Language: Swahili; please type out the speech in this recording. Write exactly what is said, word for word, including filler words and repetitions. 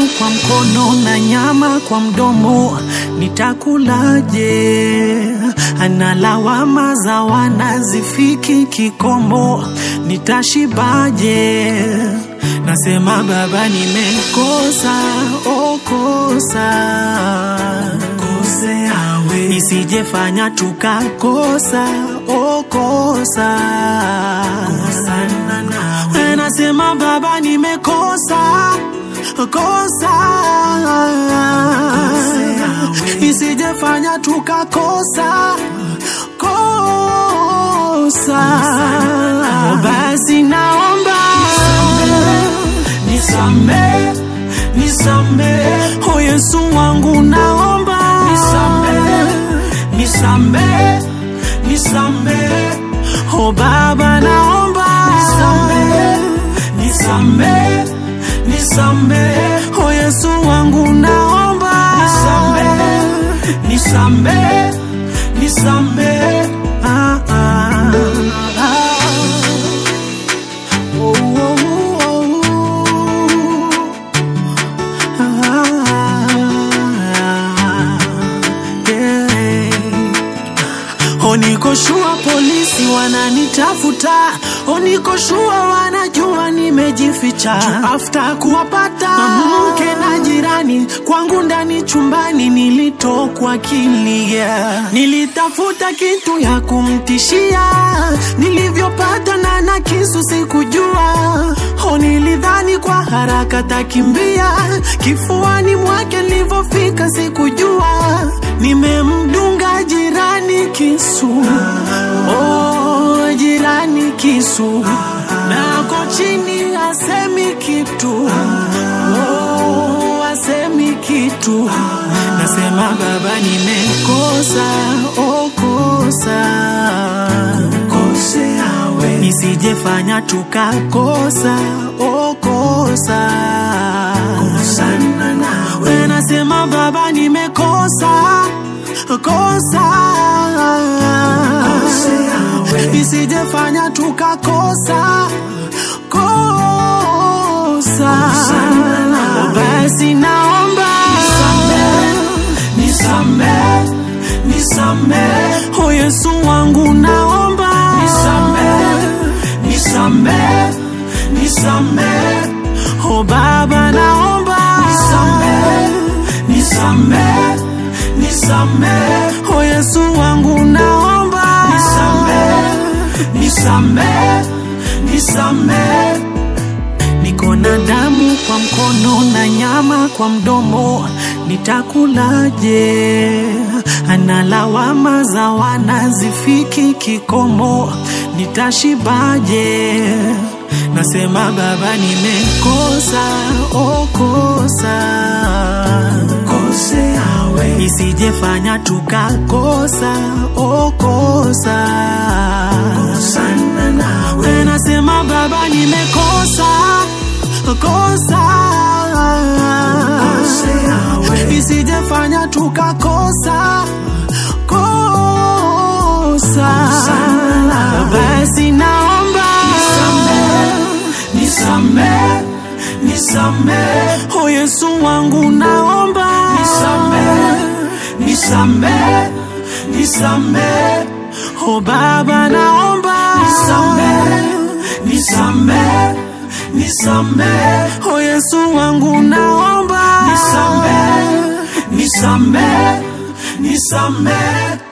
damu kwa mkono na nyama kwa mdomo, nitakulaje? Analawama za wanazifiki kikomo, nitashibaje? Nasema Baba nimekosa, oh kosa, kosea we, nisijefanya tukakosa, oh kosa, kosa na nawe. Nasema Baba nimekosa, kosa, nisijefanya tukakosa, kosa. Basi naomba nisamehe, nisamehe, oh Yesu wangu naomba nisamehe, nisamehe, nisamehe, oh Baba naomba nisamehe, nisamehe, nisamehe, oh Yesu wangu naomba nisamehe, nisamehe, nisamehe, ah, ah, ah. Oh, oh, oh, oh. Ah, yeah. Oh, niko shua polisi wananitafuta, oh niko shua wanajua nimejificha. After kuwapata mke na jirani, kwangu ndani chumbani nilitokwa kilia. Nilitafuta kitu ya kumtishia, nilivyopata na na kisu sikujua. Oh, nilidhani kwa haraka takimbia, kifuani mwake nilivyofika sikujua. Nimemdunga jirani kisu, oh jirani kisu, na ako chini asemi kitu, oh asemi kitu. Nasema Baba nimekosa, oh kosa, kosea we, nisijefanya tukakosa, oh kosa, kosa na nawe. Nasema Baba nimekosa, kosa, nisijefanya tukakosa, kosa. Basi naomba nisamehe, nisamehe, oh Yesu wangu naomba nisamehe, nisamehe, nisamehe, oh Baba naomba nisamehe, nisamehe, nisamehe, oh Yesu wangu naomba nisamehe, nisamehe, nisamehe. Niko na damu kwa mkono na nyama kwa mdomo, nitakulaje? Analawama za wanazifiki kikomo, nitashibaje? Nasema Baba nimekosa, oh kosa, kosea we, nisijefanya tukakosa, oh kosa, kosa na nawe. Nasema Baba nimekosa, kosa, kosea we, nisijefanya tukakosa, kosa. Basi naomba nisamehe, nisamehe, oh Yesu wangu naomba nisamehe, nisamehe, nisamehe, oh Baba naomba nisamehe, nisamehe, nisamehe, oh Yesu wangu naomba nisamehe, nisamehe, nisamehe.